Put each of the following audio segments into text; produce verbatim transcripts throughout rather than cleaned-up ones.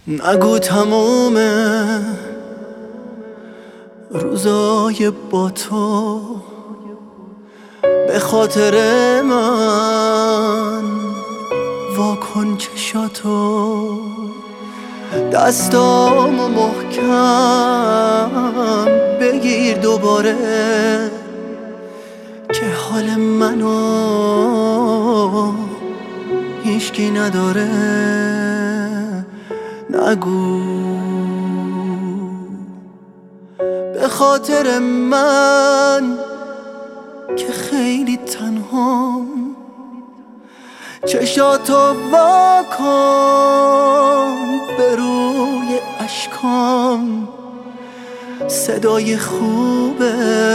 نگو تموم روزای با تو به خاطر من واکن چشاتو، دستامو محکم بگیر دوباره که حال منو هیچکی نداره. نگو به خاطر من که خیلی تنهام، چشاتو واکن به روی اشکام، صدای خوبه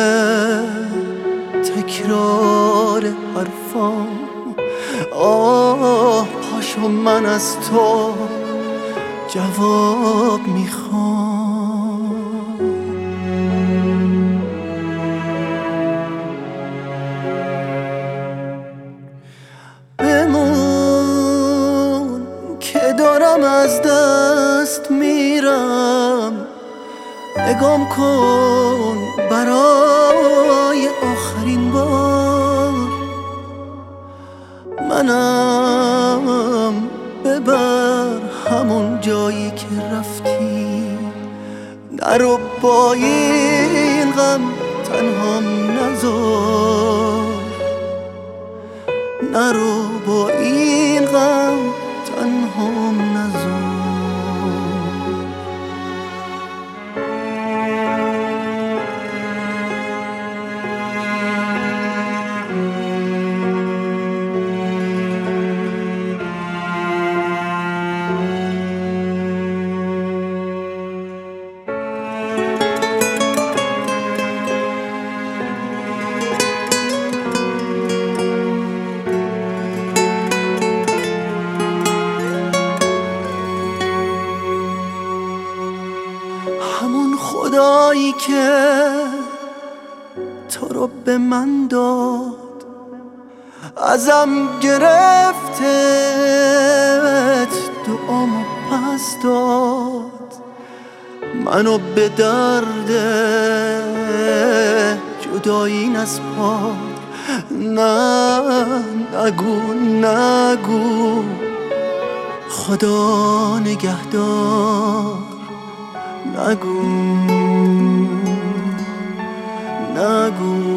تکرار حرفام. آه پاشو من از تو جواب میخوام. بمون که دارم از دست میرم، نگام کن برای آخرین بار. منم ببر همون جایی که رفتی، نرو با این غم تنهام نذار، نرو با این غم تنهام نذار. همون خدایی که تو رو به من داد، ازم گرفتت دعامو پس داد، منو به درد جدایی نسپار. نه نگو نگو خدا نگهدار. نگو نگو